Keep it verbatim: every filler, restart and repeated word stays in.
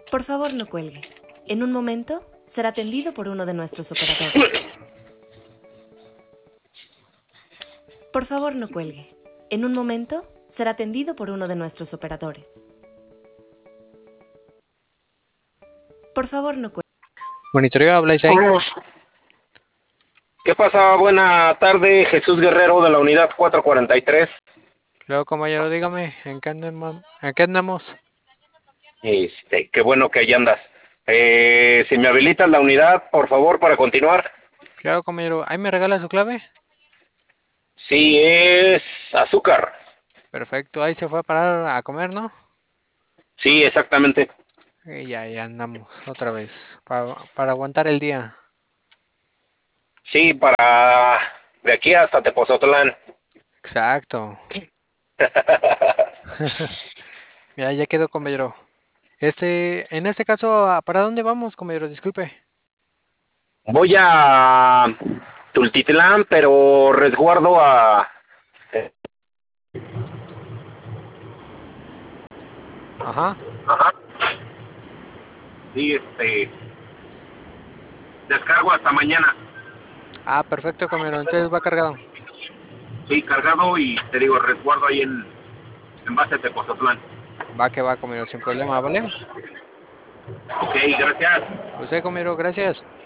Por favor, no cuelgue. En un momento será atendido por uno de nuestros operadores. Por favor, no cuelgue. En un momento será atendido por uno de nuestros operadores. Por favor, no cuelgue. Monitoreo, habláis ahí. ¿Qué pasa? Buena tarde, Jesús Guerrero de la unidad cuatro cuarenta y tres. Luego, compañero, dígame, ¿en qué andamos? ¿En qué andamos? Este, qué bueno que ahí andas. Eh, si me habilitas la unidad, por favor, para continuar. Claro, compañero, ¿ahí me regala su clave? Sí, es azúcar. Perfecto, ahí se fue a parar a comer, ¿no? Sí, exactamente. Y ya, ya andamos otra vez, para, para aguantar el día. Sí, para de aquí hasta Tepozotlán. Exacto. Ya, ya quedó, compañero. Este, en este caso, ¿para dónde vamos, compañero? Disculpe. Voy a Tultitlán, pero resguardo a... Ajá. Ajá. Sí, este... Descargo hasta mañana. Ah, perfecto, compañero. Entonces va cargado. Sí, cargado y te digo, resguardo ahí en, en base a Tepozotlán. Va que va, compañero, sin problema, ¿vale? Ok, gracias. A usted, compañero, gracias.